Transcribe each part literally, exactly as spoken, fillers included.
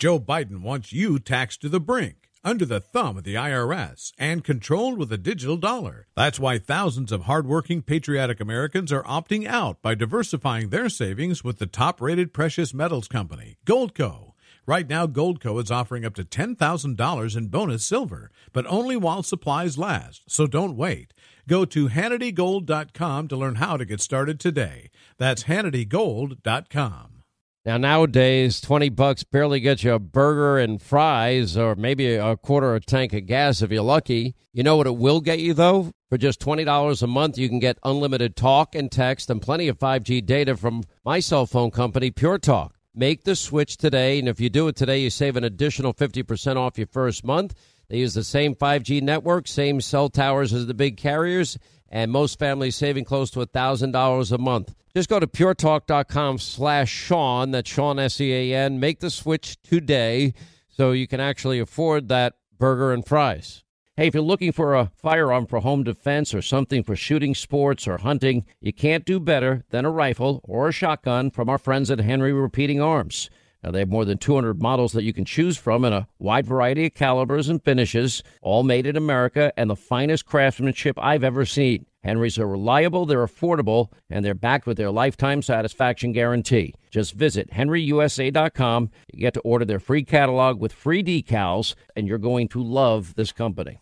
Joe Biden wants you taxed to the brink, under the thumb of the I R S, and controlled with a digital dollar. That's why thousands of hardworking, patriotic Americans are opting out by diversifying their savings with the top-rated precious metals company, Goldco. Right now, Goldco is offering up to ten thousand dollars in bonus silver, but only while supplies last, so don't wait. Go to Hannity Gold dot com to learn how to get started today. That's Hannity Gold dot com. Now, nowadays, twenty bucks barely gets you a burger and fries or maybe a quarter of a tank of gas if you're lucky. You know what it will get you, though? For just twenty dollars a month, you can get unlimited talk and text and plenty of five G data from my cell phone company, Pure Talk. Make the switch today, and if you do it today, you save an additional fifty percent off your first month. They use the same five G network, same cell towers as the big carriers, and most families saving close to one thousand dollars a month. Just go to puretalk.com slash Sean, that's Sean, S E A N. Make the switch today so you can actually afford that burger and fries. Hey, if you're looking for a firearm for home defense or something for shooting sports or hunting, you can't do better than a rifle or a shotgun from our friends at Henry Repeating Arms. Now, they have more than two hundred models that you can choose from in a wide variety of calibers and finishes, all made in America and the finest craftsmanship I've ever seen. Henrys are reliable, they're affordable, and they're backed with their lifetime satisfaction guarantee. Just visit henry u s a dot com. You get to order their free catalog with free decals, and you're going to love this company.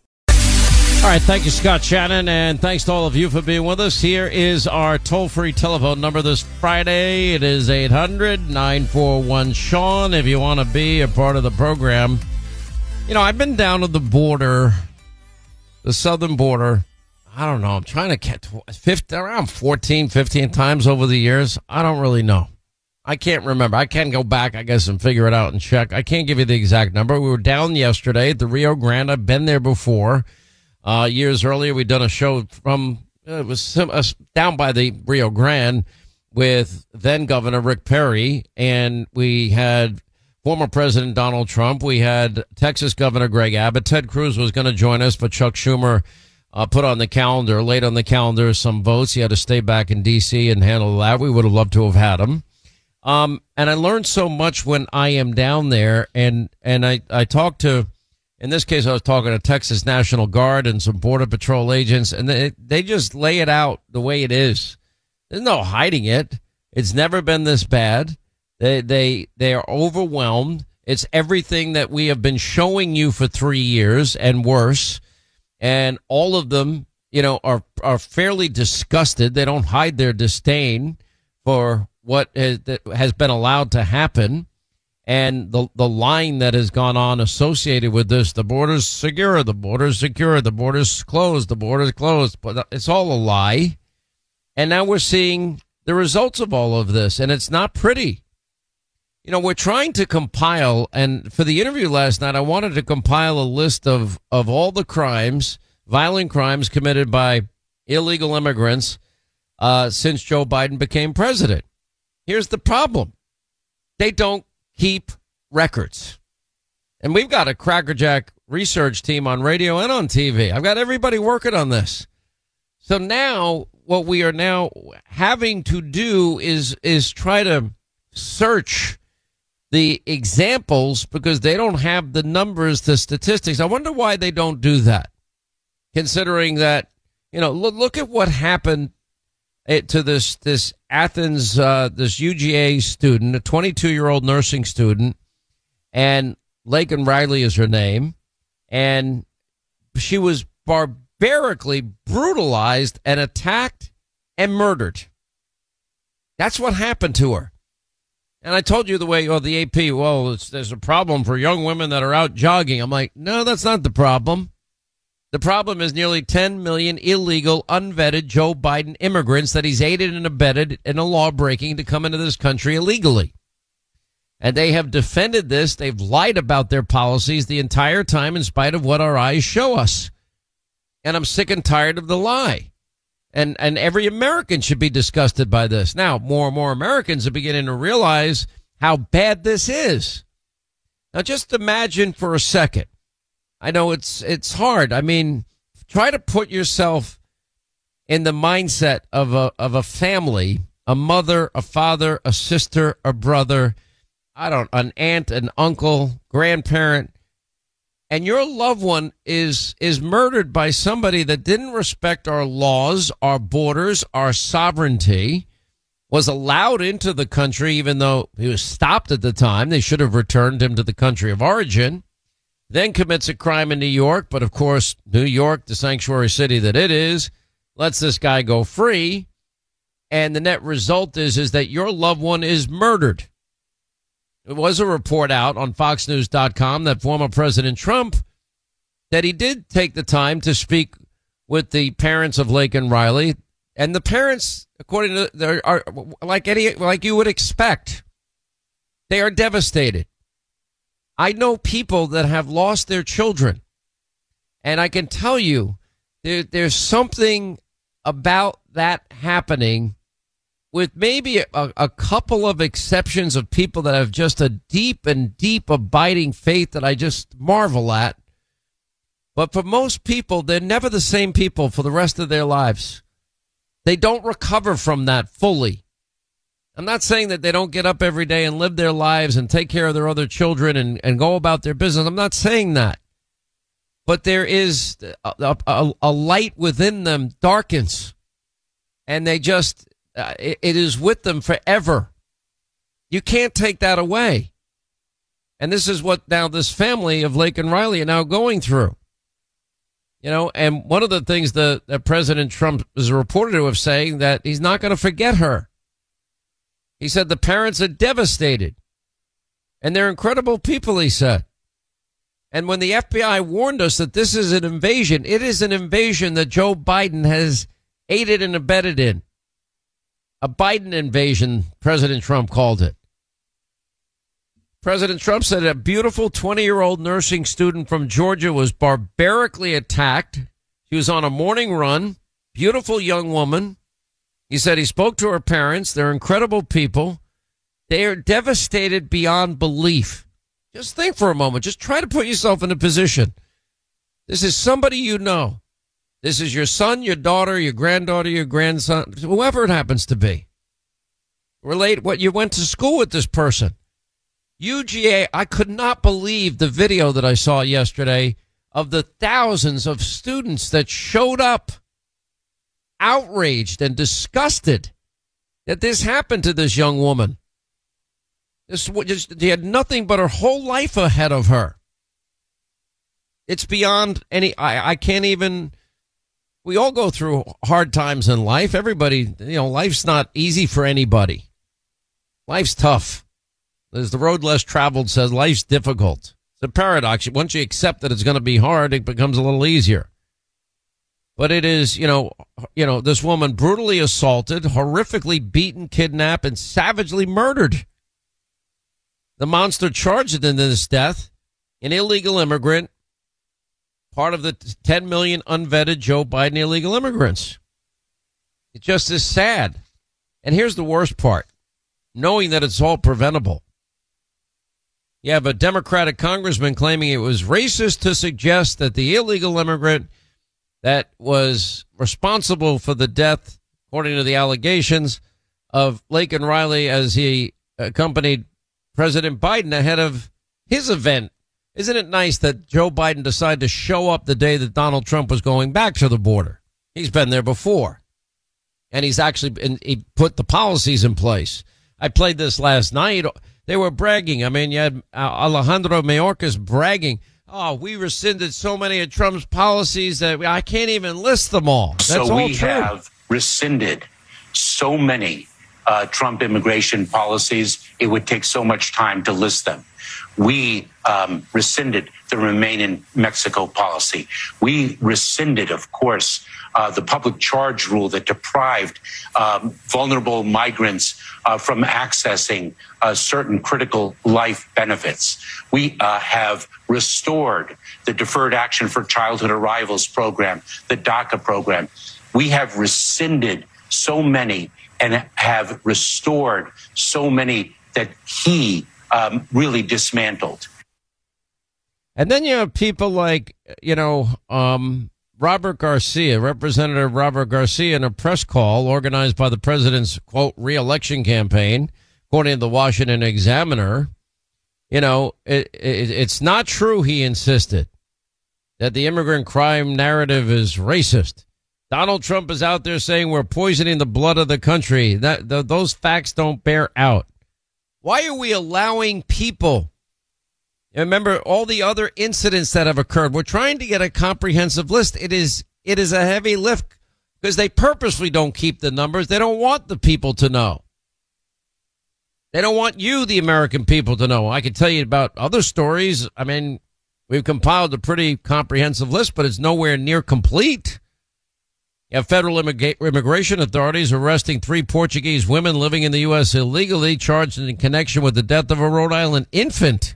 All right, thank you, Scott Shannon, and thanks to all of you for being with us. Here is our toll-free telephone number this Friday. It is eight hundred, nine four one, Sean, if you want to be a part of the program. You know, I've been down to the border, the southern border, I don't know, I'm trying to get fifty, around fourteen, fifteen times over the years. I don't really know. I can't remember. I can go back, I guess, and figure it out and check. I can't give you the exact number. We were down yesterday at the Rio Grande. I've been there before. Uh, years earlier, we'd done a show from, uh, it was some, uh, down by the Rio Grande with then Governor Rick Perry, and we had former President Donald Trump. We had Texas Governor Greg Abbott. Ted Cruz was going to join us, but Chuck Schumer uh, put on the calendar, laid on the calendar some votes. He had to stay back in D C and handle that. We would have loved to have had him. Um, and I learned so much when I am down there, and, and I, I talked to, in this case, I was talking to Texas National Guard and some Border Patrol agents, and they, they just lay it out the way it is. There's no hiding it. It's never been this bad. They, they, they are overwhelmed. It's everything that we have been showing you for three years and worse. And all of them, you know, are, are fairly disgusted. They don't hide their disdain for what has, that has been allowed to happen. And the the line that has gone on associated with this, the border's secure, the border's secure, the border's closed, the border's closed. But it's all a lie. And now we're seeing the results of all of this, and it's not pretty. You know, we're trying to compile, and for the interview last night, I wanted to compile a list of, of all the crimes, violent crimes committed by illegal immigrants uh, since Joe Biden became president. Here's the problem. They don't keep records. And we've got a crackerjack research team on radio and on T V. I've got everybody working on this. So now what we are now having to do is is try to search the examples because they don't have the numbers, the statistics. I wonder why they don't do that, considering that, you know, look, look at what happened to this this Athens, uh, this U G A student, a twenty-two-year-old nursing student, and Laken Riley is her name, and she was barbarically brutalized and attacked and murdered. That's what happened to her. And I told you the way, well, the A P, well, it's, there's a problem for young women that are out jogging. I'm like, no, that's not the problem. The problem is nearly ten million illegal, unvetted Joe Biden immigrants that he's aided and abetted in a law breaking to come into this country illegally. And they have defended this. They've lied about their policies the entire time in spite of what our eyes show us. And I'm sick and tired of the lie. And and every American should be disgusted by this. Now, more and more Americans are beginning to realize how bad this is. Now, just imagine for a second. I know it's it's hard. I mean, try to put yourself in the mindset of a of a family, a mother, a father, a sister, a brother, I don't, an aunt, an uncle, grandparent, and your loved one is is murdered by somebody that didn't respect our laws, our borders, our sovereignty, was allowed into the country even though he was stopped at the time. They should have returned him to the country of origin, then commits a crime in New York. But, of course, New York, the sanctuary city that it is, lets this guy go free. And the net result is, is that your loved one is murdered. It was a report out on fox news dot com that former President Trump, that he did take the time to speak with the parents of Laken Riley. And the parents, according to, they are like any, like you would expect, they are devastated. I know people that have lost their children, and I can tell you there, there's something about that happening, with maybe a, a couple of exceptions of people that have just a deep and deep abiding faith that I just marvel at. But for most people, they're never the same people for the rest of their lives. They don't recover from that fully. I'm not saying that they don't get up every day and live their lives and take care of their other children and, and go about their business. I'm not saying that. But there is a, a, a light within them darkens, and they just, uh, it, it is with them forever. You can't take that away. And this is what now this family of Laken Riley are now going through. You know, and one of the things that, that President Trump is reported to have saying that he's not going to forget her. He said the parents are devastated, and they're incredible people, he said. And when the F B I warned us that this is an invasion, it is an invasion that Joe Biden has aided and abetted in. A Biden invasion, President Trump called it. President Trump said a beautiful twenty-year-old nursing student from Georgia was barbarically attacked. She was on a morning run. Beautiful young woman. He said he spoke to her parents. They're incredible people. They are devastated beyond belief. Just think for a moment. Just try to put yourself in a position. This is somebody you know. This is your son, your daughter, your granddaughter, your grandson, whoever it happens to be. Relate what you went to school with this person. U G A, I could not believe the video that I saw yesterday of the thousands of students that showed up outraged and disgusted that this happened to this young woman. This just, she had nothing but her whole life ahead of her. It's beyond any, I, I can't even, we all go through hard times in life. Everybody, you know, life's not easy for anybody. Life's tough. As the road less traveled says, life's difficult. It's a paradox. Once you accept that it's going to be hard, it becomes a little easier. But it is, you know, you know, this woman brutally assaulted, horrifically beaten, kidnapped, and savagely murdered. The monster charged in this death, an illegal immigrant, part of the ten million unvetted Joe Biden illegal immigrants. It just is sad. And here's the worst part, knowing that it's all preventable. You have a Democratic congressman claiming it was racist to suggest that the illegal immigrant that was responsible for the death, according to the allegations, of Laken Riley as he accompanied President Biden ahead of his event. Isn't it nice that Joe Biden decided to show up the day that Donald Trump was going back to the border? He's been there before. And he's actually been, he put the policies in place. I played this last night. They were bragging. I mean, you had Alejandro Mayorkas bragging. Oh, we rescinded so many of Trump's policies that I can't even list them all. That's so all we true. have rescinded so many uh, Trump immigration policies, it would take so much time to list them. We um, rescinded the Remain in Mexico policy. We rescinded, of course, uh, the public charge rule that deprived um, vulnerable migrants uh, from accessing uh, certain critical life benefits. We uh, have restored the Deferred Action for Childhood Arrivals program, the DACA program. We have rescinded so many and have restored so many that he Um, really dismantled. And then you have people like, you know, um, Robert Garcia, Representative Robert Garcia, in a press call organized by the president's, quote, re-election campaign, according to the Washington Examiner. You know, it, it, it's not true, he insisted, that the immigrant crime narrative is racist. Donald Trump is out there saying we're poisoning the blood of the country. That th- those facts don't bear out. Why are we allowing people? Remember all the other incidents that have occurred. We're trying to get a comprehensive list. It is it is a heavy lift because they purposely don't keep the numbers. They don't want the people to know. They don't want you, the American people, to know. I can tell you about other stories. I mean, we've compiled a pretty comprehensive list, but it's nowhere near complete. You have federal immig- immigration authorities arresting three Portuguese women living in the U S illegally, charged in connection with the death of a Rhode Island infant.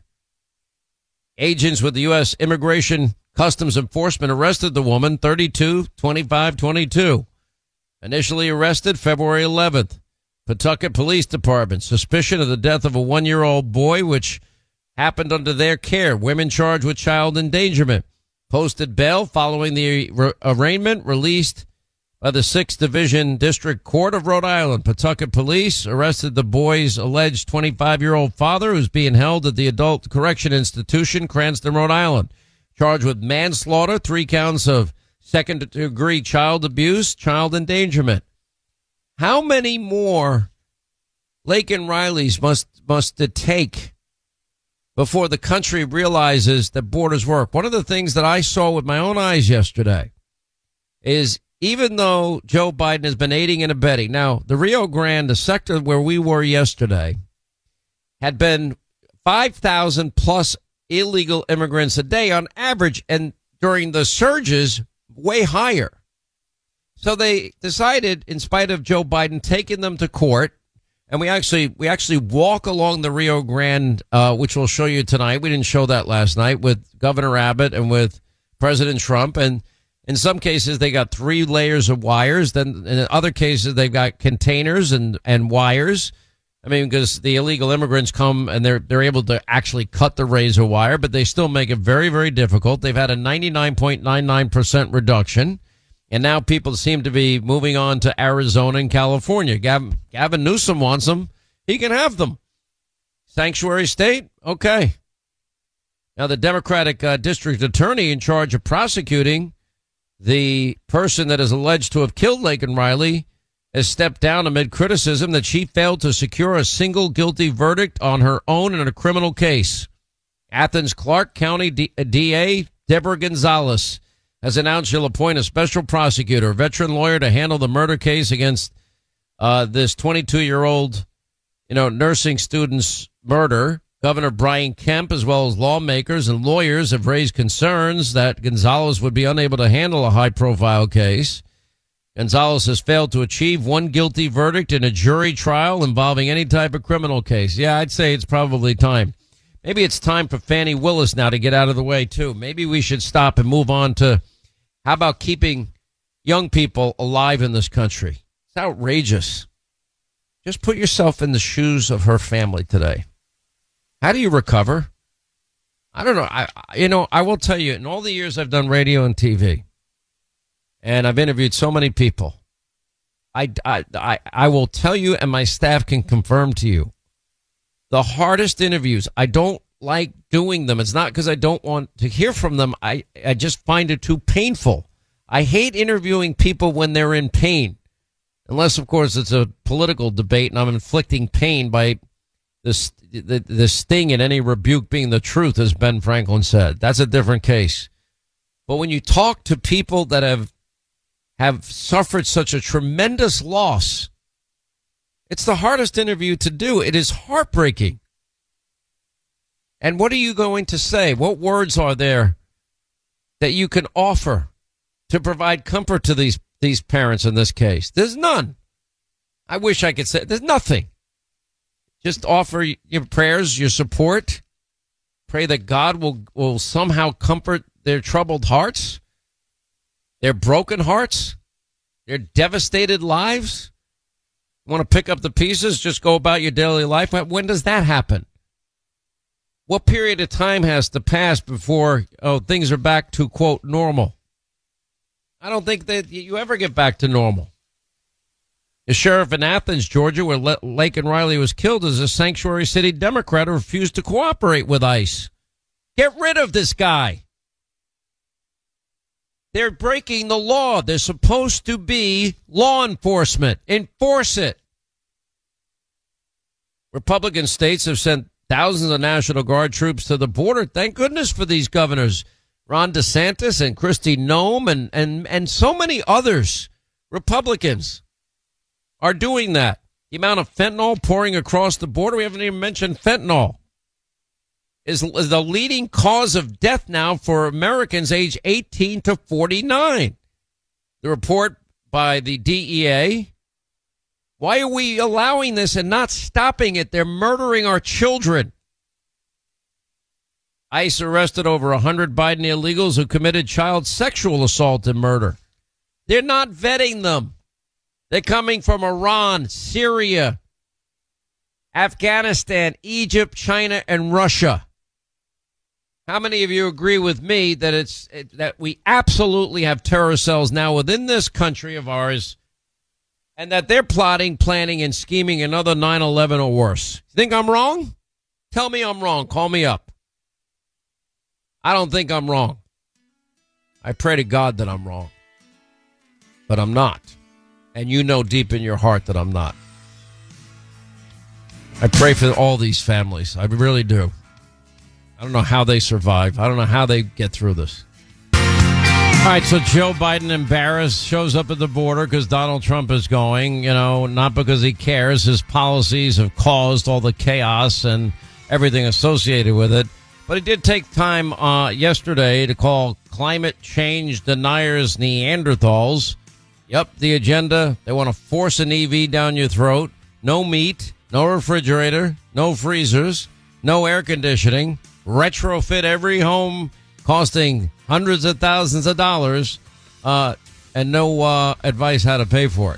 Agents with the U S Immigration Customs Enforcement arrested the woman, thirty-two, twenty-five, twenty-two. Initially arrested February eleventh. Pawtucket Police Department, suspicion of the death of a one-year-old boy, which happened under their care. Women charged with child endangerment. Posted bail following the re- arraignment, released by the sixth Division District Court of Rhode Island. Pawtucket Police arrested the boy's alleged twenty-five-year-old father, who's being held at the Adult Correction Institution, Cranston, Rhode Island. Charged with manslaughter, three counts of second-degree child abuse, child endangerment. How many more Laken Rileys must must it take before the country realizes that borders work? One of the things that I saw with my own eyes yesterday is even though Joe Biden has been aiding and abetting, now the Rio Grande, the sector where we were yesterday, had been five thousand plus illegal immigrants a day on average, and during the surges, way higher. So they decided, in spite of Joe Biden taking them to court, and we actually we actually walk along the Rio Grande, uh, which we'll show you tonight. We didn't show that last night with Governor Abbott and with President Trump. And in some cases, they got three layers of wires. Then in other cases, they've got containers and, and wires. I mean, because the illegal immigrants come and they're they're able to actually cut the razor wire, but they still make it very, very difficult. They've had a ninety-nine point nine nine percent reduction. And now people seem to be moving on to Arizona and California. Gavin, Gavin Newsom wants them. He can have them. Sanctuary state? Okay. Now, the Democratic uh, district attorney in charge of prosecuting the person that is alleged to have killed Laken Riley has stepped down amid criticism that she failed to secure a single guilty verdict on her own in a criminal case. Athens Clark County D- DA Deborah Gonzalez has announced she'll appoint a special prosecutor, a veteran lawyer, to handle the murder case against uh, this twenty-two-year-old, you know, nursing student's murder. Governor Brian Kemp, as well as lawmakers and lawyers, have raised concerns that Gonzalez would be unable to handle a high-profile case. Gonzalez has failed to achieve one guilty verdict in a jury trial involving any type of criminal case. Yeah, I'd say it's probably time. Maybe it's time for Fani Willis now to get out of the way, too. Maybe we should stop and move on to how about keeping young people alive in this country? It's outrageous. Just put yourself in the shoes of her family today. How do you recover? I don't know. I, you know, I will tell you, in all the years I've done radio and T V, and I've interviewed so many people, I, I, I, I will tell you, and my staff can confirm to you, the hardest interviews, I don't like doing them. It's not because I don't want to hear from them. I, I just find it too painful. I hate interviewing people when they're in pain. Unless, of course, it's a political debate and I'm inflicting pain by the, the, the sting in any rebuke being the truth, as Ben Franklin said. That's a different case. But when you talk to people that have have suffered such a tremendous loss, it's the hardest interview to do. It is heartbreaking. And what are you going to say? What words are there that you can offer to provide comfort to these these parents in this case? There's none. I wish I could say there's nothing. Just offer your prayers, your support. Pray that God will, will somehow comfort their troubled hearts, their broken hearts, their devastated lives. Want to pick up the pieces, just go about your daily life. When does that happen? What period of time has to pass before oh things are back to, quote, normal? I don't think that you ever get back to normal. The sheriff in Athens, Georgia, where Le- Laken Riley was killed, is a sanctuary city Democrat who refused to cooperate with ICE. Get rid of this guy. They're breaking the law. They're supposed to be law enforcement. Enforce it. Republican states have sent thousands of National Guard troops to the border. Thank goodness for these governors. Ron DeSantis and Kristi Noem and, and, and so many others, Republicans, are doing that. The amount of fentanyl pouring across the border, we haven't even mentioned fentanyl, is, is the leading cause of death now for Americans aged eighteen to forty-nine. The report by the D E A. Why are we allowing this and not stopping it? They're murdering our children. ICE arrested over one hundred Biden illegals who committed child sexual assault and murder. They're not vetting them. They're coming from Iran, Syria, Afghanistan, Egypt, China, and Russia. How many of you agree with me that it's that we absolutely have terror cells now within this country of ours, and that they're plotting, planning, and scheming another nine eleven or worse? You think I'm wrong? Tell me I'm wrong. Call me up. I don't think I'm wrong. I pray to God that I'm wrong. But I'm not. And you know deep in your heart that I'm not. I pray for all these families. I really do. I don't know how they survive. I don't know how they get through this. All right, so Joe Biden embarrassed, shows up at the border because Donald Trump is going, you know, not because he cares. His policies have caused all the chaos and everything associated with it. But he did take time uh, yesterday to call climate change deniers Neanderthals. Yep, the agenda. They want to force an E V down your throat. No meat, no refrigerator, no freezers, no air conditioning. Retrofit every home costing hundreds of thousands of dollars, uh, and no uh, advice how to pay for it.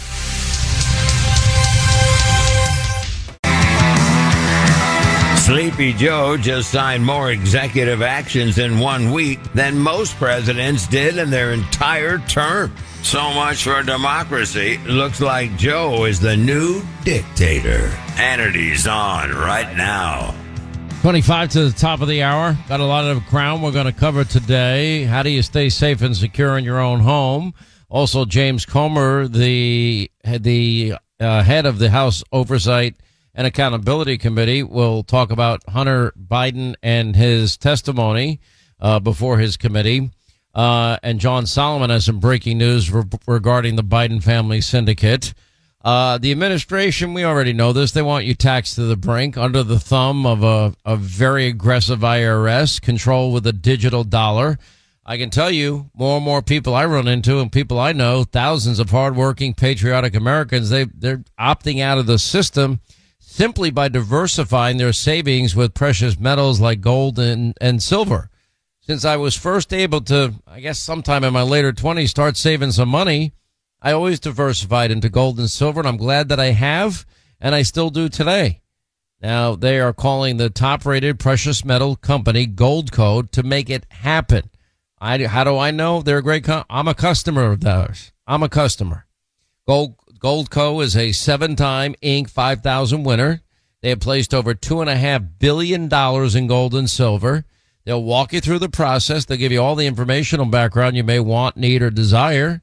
Sleepy Joe just signed more executive actions in one week than most presidents did in their entire term. So much for democracy. Looks like Joe is the new dictator. Hannity's on right now. twenty-five to the top of the hour. Got a lot of ground we're going to cover today. How do you stay safe and secure in your own home? Also, James Comer, the, the uh, head of the House Oversight and Accountability Committee, will talk about Hunter Biden and his testimony uh, before his committee. Uh, and John Solomon has some breaking news re- regarding the Biden family syndicate. Uh, the administration, we already know this. They want you taxed to the brink under the thumb of a, a very aggressive I R S, control with a digital dollar. I can tell you, more and more people I run into and people I know, thousands of hardworking, patriotic Americans, they, they're opting out of the system simply by diversifying their savings with precious metals like gold and, and silver. Since I was first able to, I guess sometime in my later twenties, start saving some money, I always diversified into gold and silver, and I'm glad that I have, and I still do today. Now, they are calling the top-rated precious metal company Gold Code to make it happen. I, how do I know? They're a great company. I'm a customer of theirs. I'm a customer. Gold Goldco is a seven-time Inc five thousand winner. They have placed over two point five billion dollars in gold and silver. They'll walk you through the process. They'll give you all the informational background you may want, need, or desire,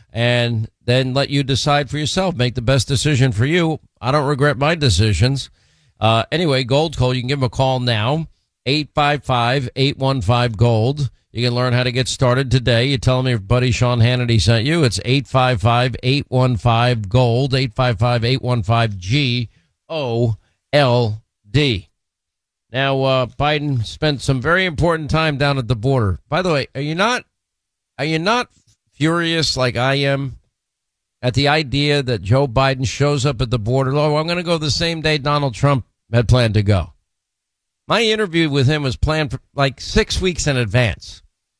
and then let you decide for yourself. Make the best decision for you. I don't regret my decisions. Uh, anyway, Goldco, you can give them a call now, eight five five, eight one five, GOLD. You can learn how to get started today. You tell them your buddy Sean Hannity sent you. It's eight five five, eight one five, GOLD, eight five five, eight one five, G O L D. Now, uh, Biden spent some very important time down at the border. By the way, are you not, are you not furious like I am at the idea that Joe Biden shows up at the border? Oh, I'm going to go the same day Donald Trump had planned to go. My interview with him was planned for like six weeks in advance.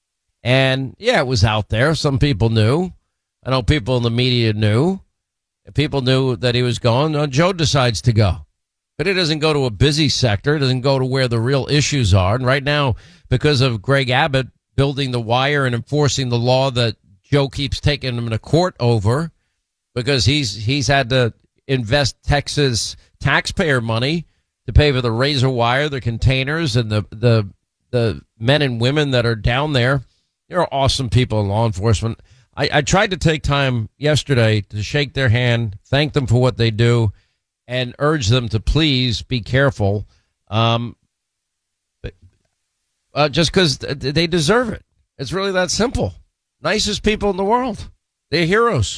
And yeah, it was out there. Some people knew. I know people in the media knew. People knew that he was going. No, Joe decides to go. But it doesn't go to a busy sector. It doesn't go to where the real issues are. And right now, because of Greg Abbott building the wire and enforcing the law that Joe keeps taking him to court over, because he's he's had to invest Texas taxpayer money to pay for the razor wire, the containers, and the the the men and women that are down there. They're awesome people in law enforcement. I, I tried to take time yesterday to shake their hand, thank them for what they do, and urge them to please be careful. Um, but, uh, just because they deserve it. It's really that simple. Nicest people in the world. They're heroes.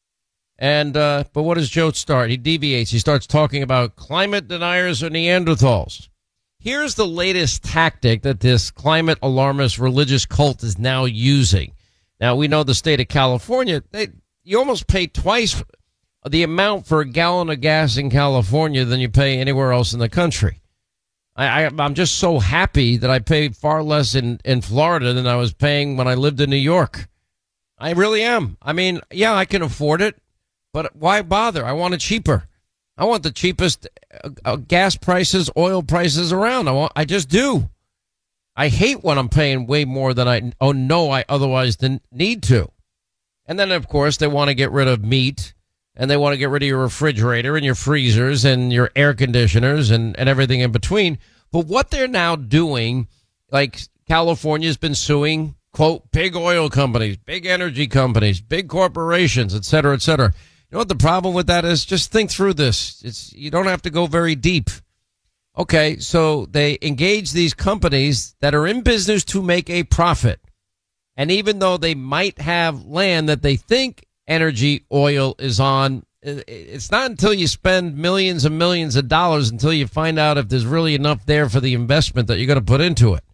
And uh, but what does Joe start? He deviates. He starts talking about climate deniers or Neanderthals. Here's the latest tactic that this climate alarmist religious cult is now using. Now, we know the state of California, they, you almost pay twice the amount for a gallon of gas in California than you pay anywhere else in the country. I, I, I'm just so happy that I pay far less in, in Florida than I was paying when I lived in New York. I really am. I mean, yeah, I can afford it, but why bother? I want it cheaper. I want the cheapest uh, uh, gas prices, oil prices around. I want, I just do. I hate when I'm paying way more than I oh no I otherwise didn't need to. And then, of course, they want to get rid of meat, and they want to get rid of your refrigerator and your freezers and your air conditioners and, and everything in between. But what they're now doing, like California's been suing, quote, big oil companies, big energy companies, big corporations, et cetera, et cetera. You know what the problem with that is? Just think through this. It's you don't have to go very deep. Okay, so they engage these companies that are in business to make a profit. And even though they might have land that they think energy oil is on, it's not until you spend millions and millions of dollars until you find out if there's really enough there for the investment that you're going to put into it.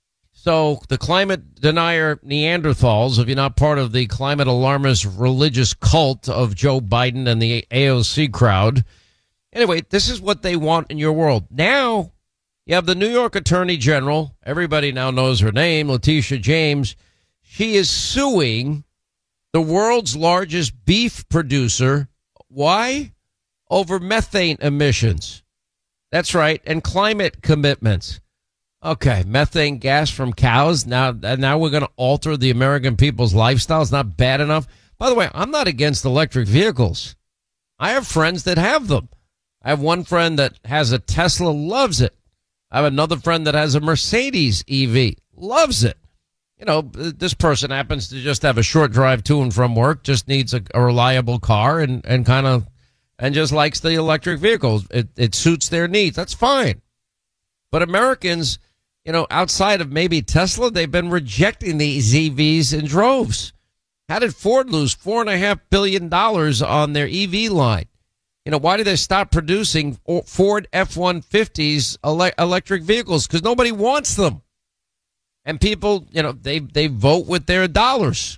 So the climate denier Neanderthals, if you're not part of the climate alarmist religious cult of Joe Biden and the A O C crowd, anyway, this is what they want in your world. Now, you have the New York Attorney General. Everybody now knows her name, Letitia James. She is suing the world's largest beef producer. Why? Over methane emissions. That's right. And climate commitments. Okay, methane gas from cows. Now, now we're going to alter the American people's lifestyle. It's not bad enough. By the way, I'm not against electric vehicles. I have friends that have them. I have one friend that has a Tesla, loves it. I have another friend that has a Mercedes E V, loves it. You know, this person happens to just have a short drive to and from work, just needs a, a reliable car and, and kind of, and just likes the electric vehicles. It, it suits their needs. That's fine. But Americans, you know, outside of maybe Tesla, they've been rejecting these E Vs in droves. How did Ford lose four and a half billion dollars on their E V line? You know, why did they stop producing Ford F one fifties ele- electric vehicles? Because nobody wants them. And people, you know, they, they vote with their dollars.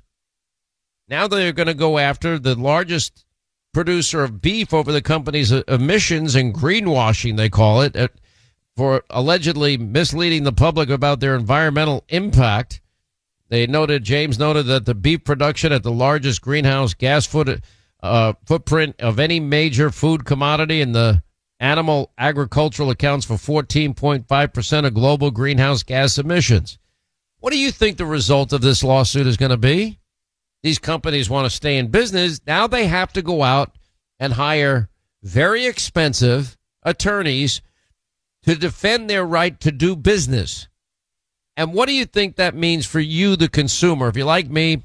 Now they're going to go after the largest producer of beef over the company's emissions and greenwashing, they call it, uh, for allegedly misleading the public about their environmental impact. They noted, James noted that the beef production at the largest greenhouse gas foot, uh, footprint of any major food commodity in the animal agricultural accounts for fourteen point five percent of global greenhouse gas emissions. What do you think the result of this lawsuit is going to be? These companies want to stay in business. Now they have to go out and hire very expensive attorneys to defend their right to do business. And what do you think that means for you, the consumer? If you're like me,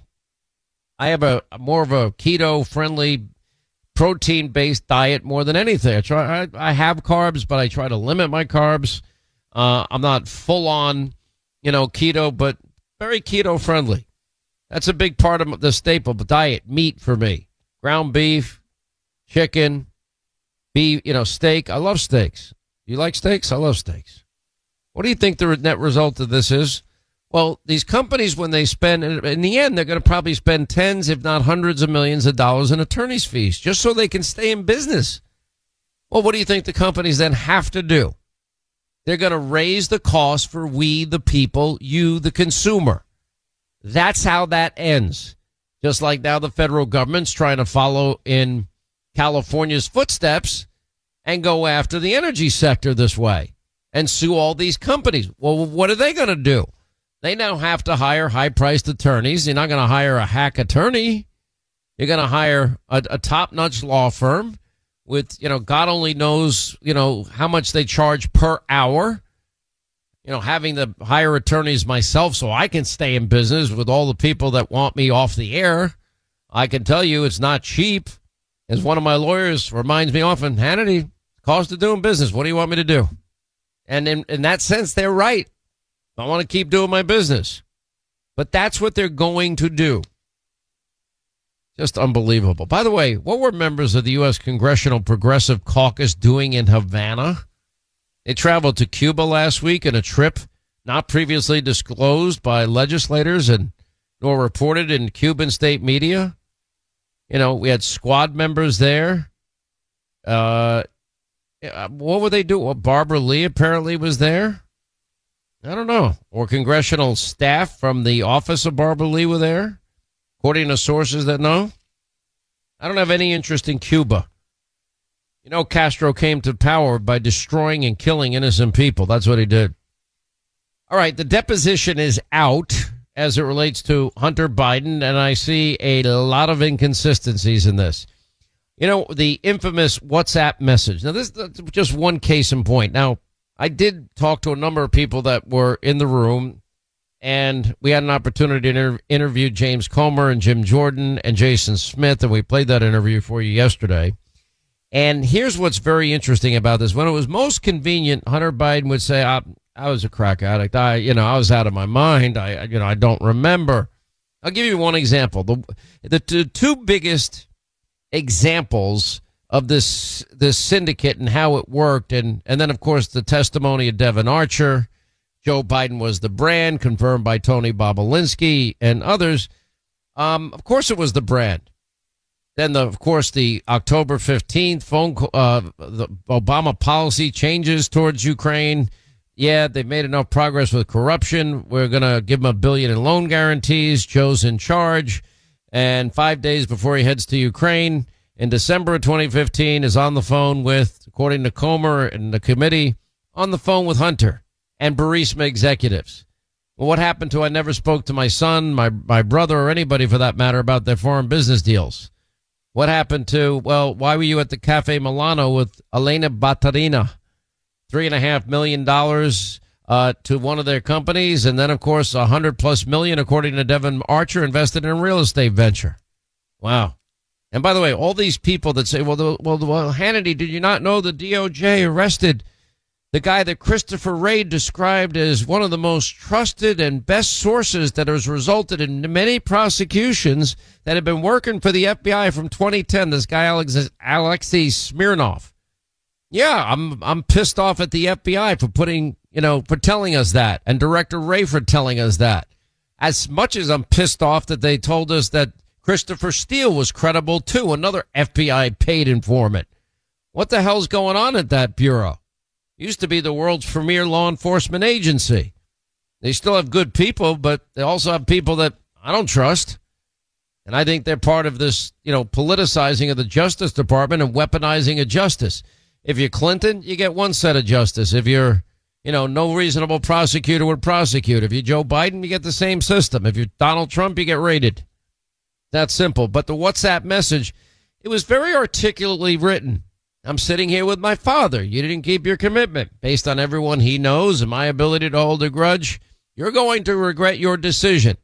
I have a more of a keto-friendly, protein-based diet more than anything. I try. I, I have carbs, but I try to limit my carbs. Uh, I'm not full-on, you know, keto, but very keto-friendly. That's a big part of the staple diet, meat for me. Ground beef, chicken, beef, you know, steak. I love steaks. You like steaks? I love steaks. What do you think the net result of this is? Well, these companies, when they spend, in the end, they're going to probably spend tens, if not hundreds of millions of dollars in attorney's fees just so they can stay in business. Well, what do you think the companies then have to do? They're going to raise the cost for we, the people, you, the consumer. That's how that ends. Just like now the federal government's trying to follow in California's footsteps and go after the energy sector this way and sue all these companies. Well, what are they going to do? They now have to hire high-priced attorneys. You're not going to hire a hack attorney. You're going to hire a, a top-notch law firm with, you know, God only knows, you know, how much they charge per hour. You know, having to hire attorneys myself so I can stay in business with all the people that want me off the air. I can tell you it's not cheap. As one of my lawyers reminds me often, Hannity, cost of doing business. What do you want me to do? And in, in that sense, they're right. I want to keep doing my business. But that's what they're going to do. Just unbelievable. By the way, what were members of the U S Congressional Progressive Caucus doing in Havana? They traveled to Cuba last week in a trip not previously disclosed by legislators and nor reported in Cuban state media. You know, we had squad members there. Uh, what were they doing? Well, Barbara Lee apparently was there. I don't know. Or congressional staff from the office of Barbara Lee were there, according to sources that know. I don't have any interest in Cuba. You know, Castro came to power by destroying and killing innocent people. That's what he did. All right, the deposition is out as it relates to Hunter Biden, and I see a lot of inconsistencies in this. You know, the infamous WhatsApp message. Now, this is just one case in point. Now, I did talk to a number of people that were in the room, and we had an opportunity to inter- interview James Comer and Jim Jordan and Jason Smith, and we played that interview for you yesterday. And here's what's very interesting about this. When it was most convenient, Hunter Biden would say, I, I was a crack addict. I, you know, I was out of my mind. I, you know, I don't remember. I'll give you one example. The, the, the two biggest examples of this, this syndicate and how it worked. And, and then, of course, the testimony of Devin Archer. Joe Biden was the brand, confirmed by Tony Bobulinski and others. Um, of course, it was the brand. Then, the, of course, the October fifteenth phone call, uh, the Obama policy changes towards Ukraine. Yeah, they've made enough progress with corruption. We're going to give them a billion in loan guarantees. Joe's in charge. And five days before he heads to Ukraine, in December of twenty fifteen, is on the phone with, according to Comer and the committee, on the phone with Hunter and Burisma executives. Well, what happened to I never spoke to my son, my, my brother, or anybody for that matter about their foreign business deals? What happened to, well, why were you at the Cafe Milano with Elena Batarina? Three and a half million dollars uh, to one of their companies. And then, of course, a hundred plus million, according to Devin Archer, invested in a real estate venture. Wow. And by the way, all these people that say, well, the, well, well, Hannity, did you not know the D O J arrested the guy that Christopher Wray described as one of the most trusted and best sources that has resulted in many prosecutions that have been working for the F B I from twenty ten, this guy Alex- Alexei Smirnov. Yeah, I'm I'm pissed off at the F B I for putting, you know, for telling us that, and Director Wray for telling us that. As much as I'm pissed off that they told us that Christopher Steele was credible too, another F B I paid informant. What the hell's going on at that bureau? Used to be the world's premier law enforcement agency. They still have good people, but they also have people that I don't trust. And I think they're part of this, you know, politicizing of the Justice Department and weaponizing of justice. If you're Clinton, you get one set of justice. If you're, you know, no reasonable prosecutor would prosecute. If you're Joe Biden, you get the same system. If you're Donald Trump, you get raided. That's simple. But the WhatsApp message, it was very articulately written. I'm sitting here with my father. You didn't keep your commitment. Based on everyone he knows and my ability to hold a grudge, you're going to regret your decision.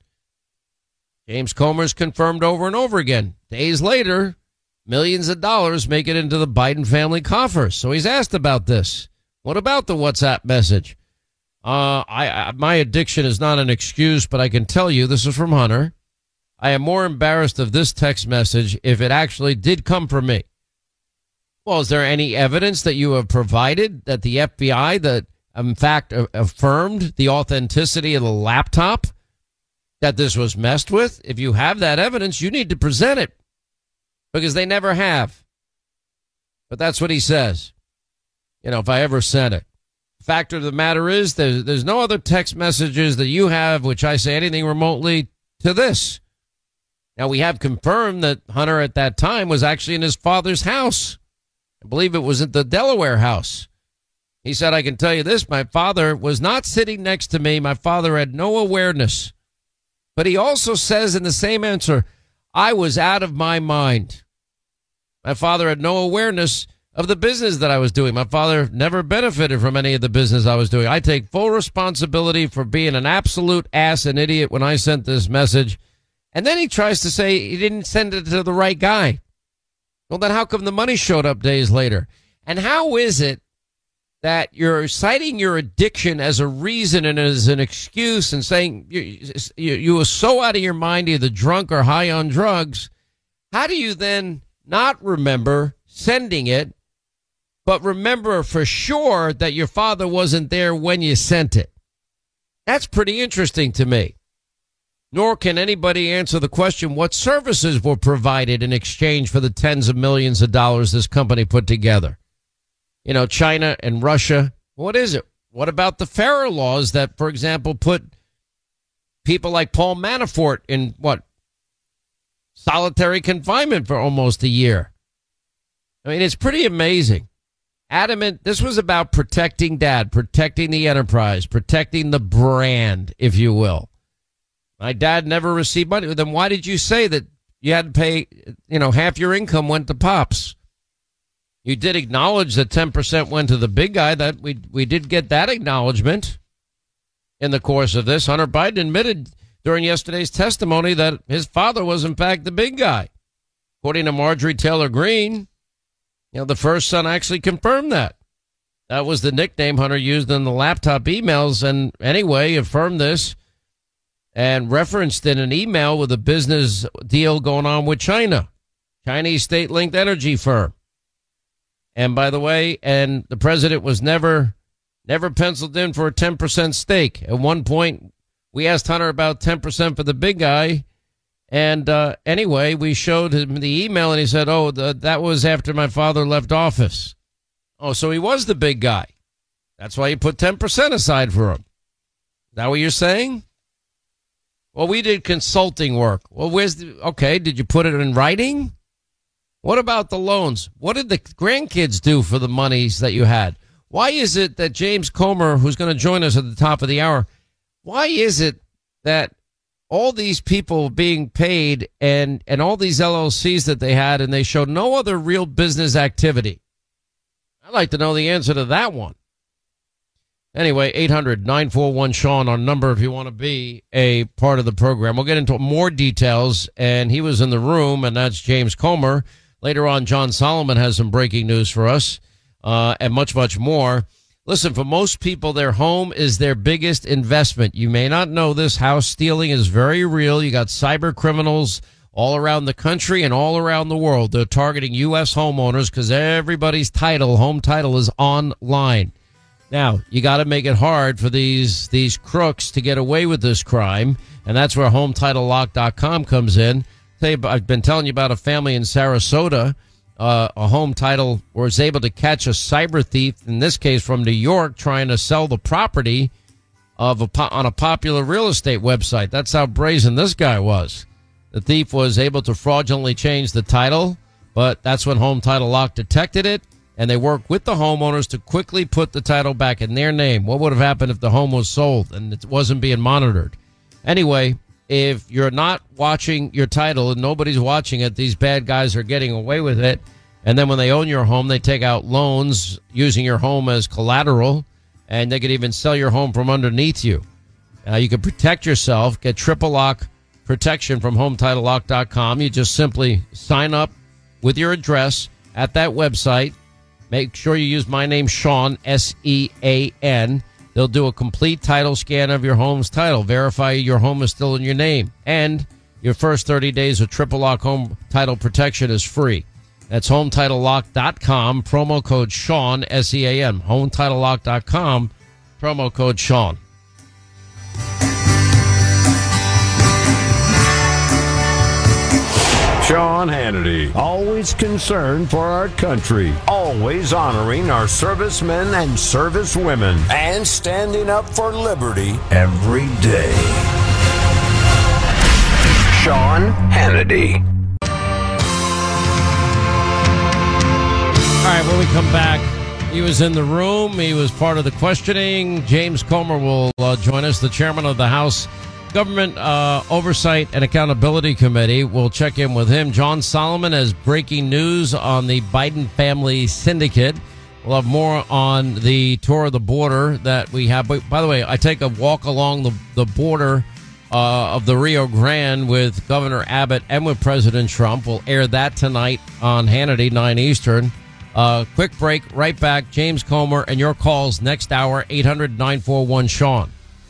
James Comer's confirmed over and over again. Days later, millions of dollars make it into the Biden family coffers. So he's asked about this. What about the WhatsApp message? Uh, I, I my addiction is not an excuse, but I can tell you, this is from Hunter. I am more embarrassed of this text message if it actually did come from me. Well, is there any evidence that you have provided that the F B I that in fact affirmed the authenticity of the laptop, that this was messed with? If you have that evidence, you need to present it, because they never have. But that's what he says. You know, if I ever sent it. The fact of the matter is there's, there's no other text messages that you have which I say anything remotely to this. Now, we have confirmed that Hunter at that time was actually in his father's house. I believe it was at the Delaware house. He said, I can tell you this, my father was not sitting next to me. My father had no awareness. But he also says in the same answer, I was out of my mind. My father had no awareness of the business that I was doing. My father never benefited from any of the business I was doing. I take full responsibility for being an absolute ass and idiot when I sent this message. And then he tries to say he didn't send it to the right guy. Well, then how come the money showed up days later? And how is it that you're citing your addiction as a reason and as an excuse and saying you, you, you were so out of your mind, either drunk or high on drugs? How do you then not remember sending it, but remember for sure that your father wasn't there when you sent it? That's pretty interesting to me. Nor can anybody answer the question what services were provided in exchange for the tens of millions of dollars this company put together. You know, China and Russia. What is it? What about the FARA laws that, for example, put people like Paul Manafort in, what, solitary confinement for almost a year? I mean, it's pretty amazing. Adamant, this was about protecting Dad, protecting the enterprise, protecting the brand, if you will. My dad never received money. Then why did you say that you had to pay, you know, half your income went to Pops? You did acknowledge that ten percent went to the big guy. That we we did get that acknowledgement in the course of this. Hunter Biden admitted during yesterday's testimony that his father was, in fact, the big guy. According to Marjorie Taylor Greene, you know, the first son actually confirmed that. That was the nickname Hunter used in the laptop emails. And anyway, affirmed this and referenced in an email with a business deal going on with China, Chinese state-linked energy firm. And by the way, and the president was never, never penciled in for a ten percent stake. At one point, we asked Hunter about ten percent for the big guy. And uh, anyway, we showed him the email and he said, oh, the, that was after my father left office. Oh, so he was the big guy. That's why you put ten percent aside for him. Is that what you're saying? Well, we did consulting work. Well, where's the, okay, did you put it in writing? What about the loans? What did the grandkids do for the monies that you had? Why is it that James Comer, who's going to join us at the top of the hour, why is it that all these people being paid and, and all these L L Cs that they had and they showed no other real business activity? I'd like to know the answer to that one. Anyway, eight hundred nine four one Sean, our number if you want to be a part of the program. We'll get into more details, and he was in the room, and that's James Comer. Later on, John Solomon has some breaking news for us, uh, and much, much more. Listen, for most people, their home is their biggest investment. You may not know this. House stealing is very real. You got cyber criminals all around the country and all around the world. They're targeting U S homeowners because everybody's title, home title, is online. Now, you got to make it hard for these these crooks to get away with this crime, and that's where home title lock dot com comes in. I've been telling you about a family in Sarasota. Uh, a home title was able to catch a cyber thief, in this case from New York, trying to sell the property of a po- on a popular real estate website. That's how brazen this guy was. The thief was able to fraudulently change the title, but that's when Home Title Lock detected it, and they worked with the homeowners to quickly put the title back in their name. What would have happened if the home was sold and it wasn't being monitored? Anyway, if you're not watching your title and nobody's watching it, these bad guys are getting away with it. And then when they own your home, they take out loans using your home as collateral, and they could even sell your home from underneath you. Uh, you can protect yourself, get triple lock protection from home title lock dot com. You just simply sign up with your address at that website. Make sure you use my name, Sean, S E A N. They'll do a complete title scan of your home's title, verify your home is still in your name, and your first thirty days of triple lock home title protection is free. That's home title lock dot com, promo code Sean, S E A N, home title lock dot com, promo code Sean. Sean Hannity, always concerned for our country, always honoring our servicemen and servicewomen, and standing up for liberty every day. Sean Hannity. All right, when we come back, he was in the room. He was part of the questioning. James Comer will uh, join us, the chairman of the House Government uh, Oversight and Accountability Committee. We'll check in with him. John Solomon has breaking news on the Biden family syndicate. We'll have more on the tour of the border that we have. But by the way, I take a walk along the, the border uh, of the Rio Grande with Governor Abbott and with President Trump. We'll air that tonight on Hannity, nine Eastern. Uh, quick break, right back. James Comer and your calls next hour, eight hundred, nine four one, Sean.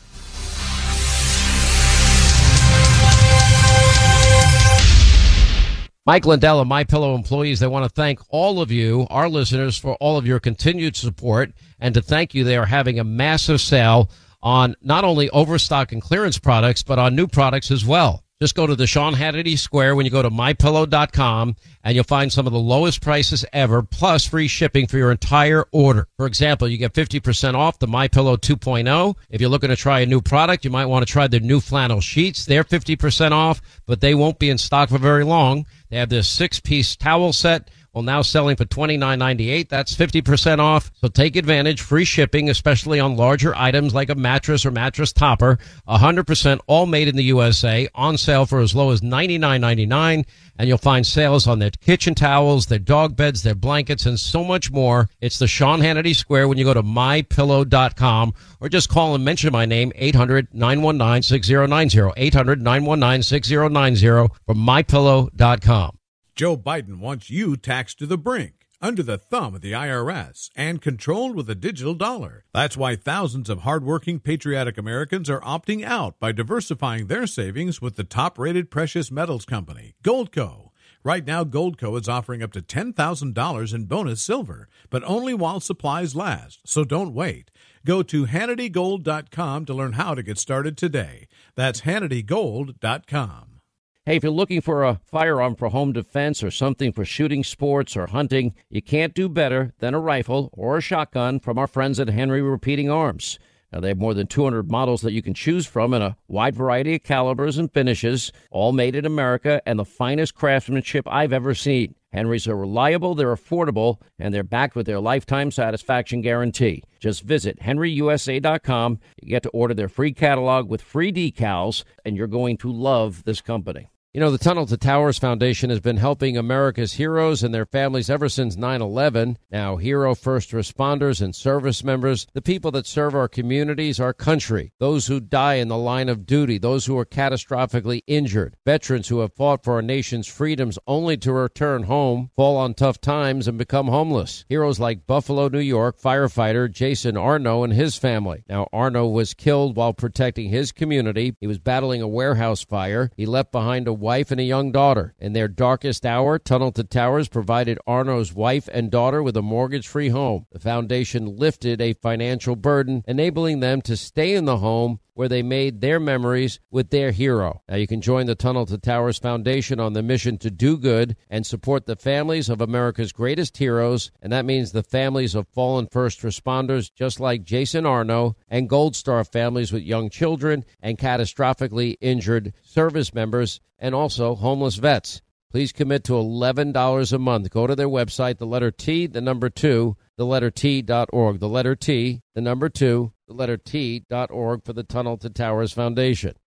Mike Lindell and MyPillow employees, they want to thank all of you, our listeners, for all of your continued support. And to thank you, they are having a massive sale on not only overstock and clearance products, but on new products as well. Just go to the Sean Hannity Square when you go to my pillow dot com, and you'll find some of the lowest prices ever, plus free shipping for your entire order. For example, you get fifty percent off the MyPillow two point oh. If you're looking to try a new product, you might want to try their new flannel sheets. They're fifty percent off, but they won't be in stock for very long. They have this six-piece towel set. Well, now selling for twenty-nine ninety-eight. That's fifty percent off. So take advantage. Free shipping, especially on larger items like a mattress or mattress topper. one hundred percent all made in the U S A. On sale for as low as ninety-nine ninety-nine. And you'll find sales on their kitchen towels, their dog beds, their blankets, and so much more. It's the Sean Hannity Square when you go to my pillow dot com or just call and mention my name, eight hundred, nine one nine, six zero nine zero. eight hundred, nine one nine, six zero nine zero from my pillow dot com. Joe Biden wants you taxed to the brink, under the thumb of the I R S, and controlled with a digital dollar. That's why thousands of hardworking, patriotic Americans are opting out by diversifying their savings with the top-rated precious metals company, Goldco. Right now, Goldco is offering up to ten thousand dollars in bonus silver, but only while supplies last, so don't wait. Go to Hannity Gold dot com to learn how to get started today. That's Hannity Gold dot com. Hey, if you're looking for a firearm for home defense or something for shooting sports or hunting, you can't do better than a rifle or a shotgun from our friends at Henry Repeating Arms. Now, they have more than two hundred models that you can choose from in a wide variety of calibers and finishes, all made in America and the finest craftsmanship I've ever seen. Henrys are reliable, they're affordable, and they're backed with their lifetime satisfaction guarantee. Just visit henry u s a dot com. You get to order their free catalog with free decals, and you're going to love this company. You know, the Tunnel to Towers Foundation has been helping America's heroes and their families ever since nine eleven. Now, hero first responders and service members, the people that serve our communities, our country, those who die in the line of duty, those who are catastrophically injured, veterans who have fought for our nation's freedoms only to return home, fall on tough times, and become homeless. Heroes like Buffalo, New York firefighter Jason Arno and his family. Now, Arno was killed while protecting his community. He was battling a warehouse fire. He left behind a wife and a young daughter. In their darkest hour, Tunnel to Towers provided Arno's wife and daughter with a mortgage-free home. The foundation lifted a financial burden, enabling them to stay in the home where they made their memories with their hero. Now, you can join the Tunnel to Towers Foundation on the mission to do good and support the families of America's greatest heroes, and that means the families of fallen first responders just like Jason Arno, and Gold Star families with young children and catastrophically injured service members, and also homeless vets. Please commit to eleven dollars a month. Go to their website, the letter T, the number two, the letter T dot org. The letter T, the number two, the letter T dot org for the Tunnel to Towers Foundation.